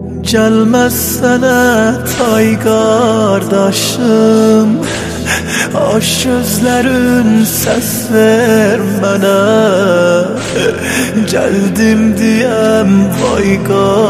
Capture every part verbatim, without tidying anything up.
Gelmezsene tay kardeşim, aş gözlerin ses vermene. Geldim diyem vay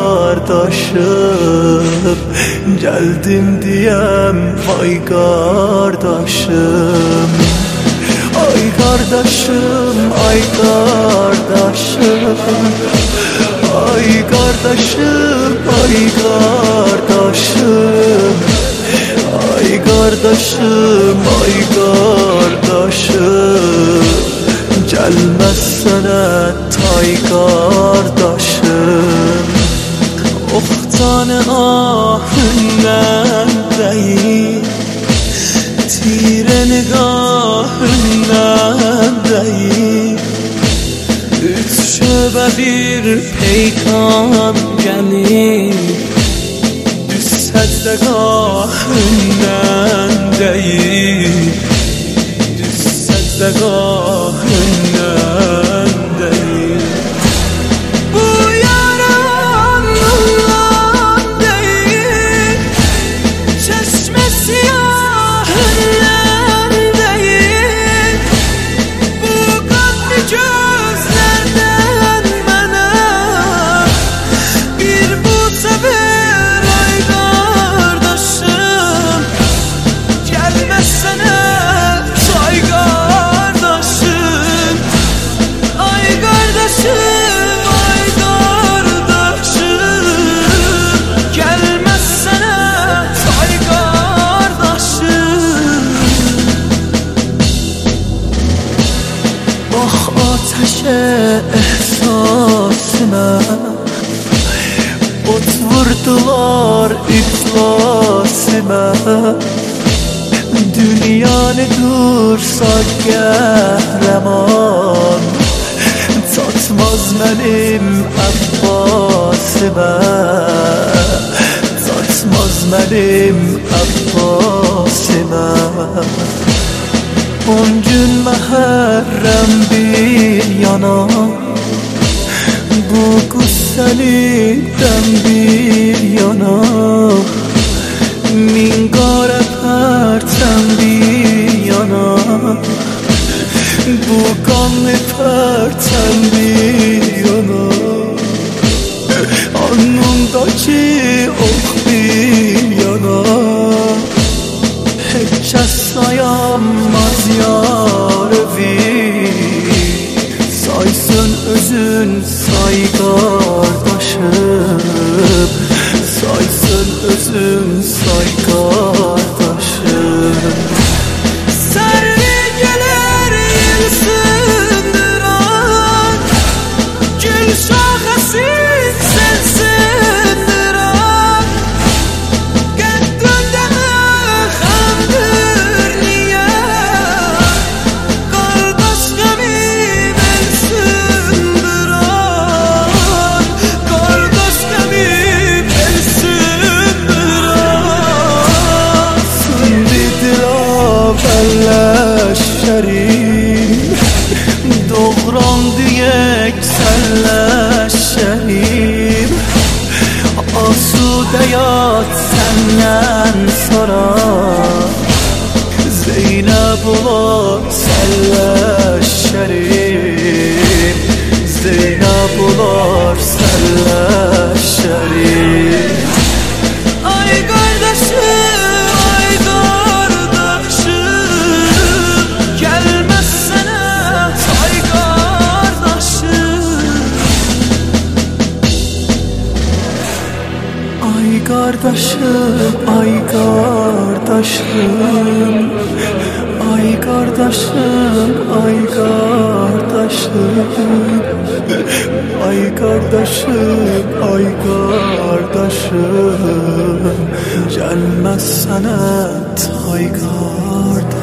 kardeşim, geldim diyem vay kardeşim. Ay kardeşim, ay kardeşim, ay kardeşim, ay kardeşim, ay kardeşim, ay kardeşim. Gelmezsene tay kardeşim. Oftanı ahından değil, tireni gahından değil. Üç şöbe bir peykan gelir, düşsəd də qahından değil, düşsəd də qahından değil. Bu yaramdan değil, çeşme siyahından değil. Bu qanlı gözlerden bana bir buça ver ay kardeşim. Gelmezsene tay kardeşim, ay kardeşim, ay kardeşim. Gelmezsene tay kardeşim. Bak ateşe ehsasına, ot vurdular iflasime. Dünyanı dursa qəhrəman, tatmaz mənim Abbasime, tatmaz mənim Abbasime. On gün məhərrəm bir yana, bu qüssəlikdən bir yana. Min qara pərçəm bir yana, bu qanlı pərçəm bir yana. Alnımdakı ox bir yana, heç kəs sayanmaz yarevi. Saysın özün say kardeşim, saysın özün say kardeşim. Servi gelir yıl sındıran, gül şahesi sensindiran. Qəddimdə məxəmdir niyə, qardaş qəmi bensindiran, qardaş qəmi bensindiran. Sündi dilaverləşərim, doğran diyek səlləşərim. Asudə yat səndən sonra, Zeynəb olar səlləşərim, Zeynəb olar səlləşərim. Ay kardeşim, ay kardeşim. Gelmezsene tay kardeşim. Ay kardeşim, ay kardeşim, ay kardeşim, ay kardeşim, ay kardeşim, ay kardeşim. Gelmezsene tay kardeşim.